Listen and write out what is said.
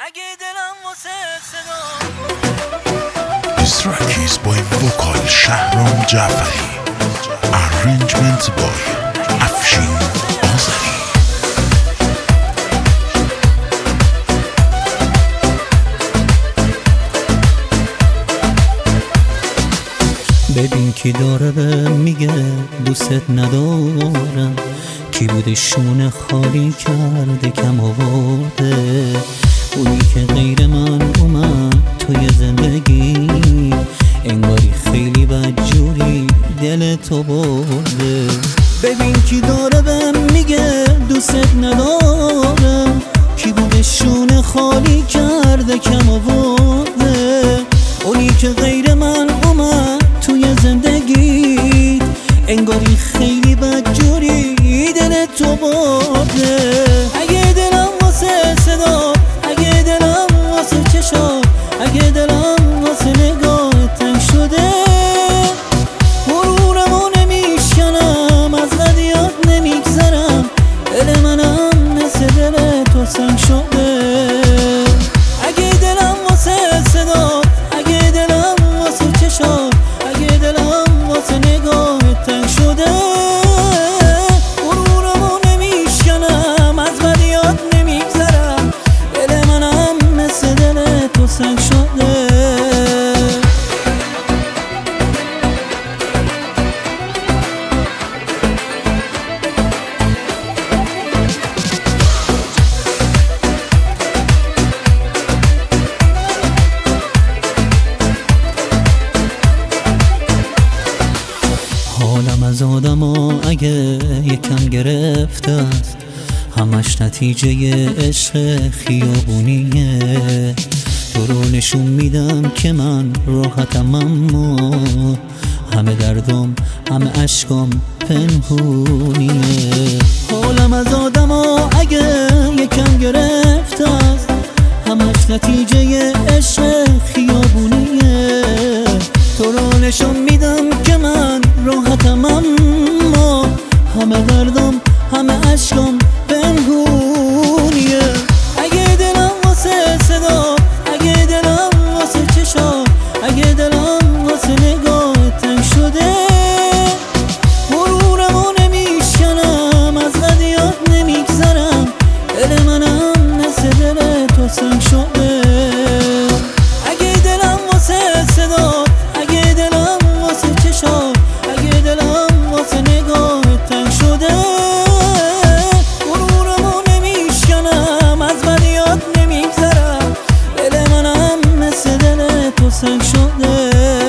اگه دلم واسه صدا. This track is by vocal شهرام جعفری. Arrangement by افشین آذری. ببین کی داره به میگه دوست ندارم، کی بوده شونه خالی کرده کم آورده، اونی که غیر من اومد توی زندگی، انگاری خیلی بدجوری دل تو برده. ببین کی داره به میگه دوست ندارم، کی بوده شونه خالی کرده کم آورده، اونی که غیر من اومد توی زندگی، انگاری خیلی بدجوری دل تو برده. اگه دلم واسه صدا، اگه دلم واسه چشات، اگه دلم واسه نگاهت تنگ شده، غرورمو نمیشکنم، از بدیات نمیگذرم، دل منم مثل دل تو سنگ شده. اگه دلم واسه صدا، اگه دلم واسه چشات، اگه دلم واسه نگاهت تنگ شده، غرورمو نمیشکنم، از بدیات نمیگذرم، دل منم مثل دل تو سنگ شده. حالم از آدما اگه یکم گرفته است، همش نتیجه عشق خیابونیه، تو رو نشون میدم که من راحتم، اما همه دردم همه عشقم پنهونیه. حالم از آدما اگه یکم گرفته است، همش نتیجه عشق خیابونیه، تو رو نشون میدم که من راحتم، اما همه دردم همه عشقم پنهونیه. اگه دلم واسه صدا، اگه دلم واسه چشات، اگه دلم واسه نگاهت تنگ شده، غرورمو نمیشکنم، از بدیات نمیگذرم، دل منم مثل دل تو سنگ شده. اگه دلم واسه صدا، اگه دلم واسه چشات، اگه دلم واسه نگاهت تنگ شده، غرورمو نمیشکنم، از بدیات نمیگذرم، دل منم مثل دل تو سنگ شده.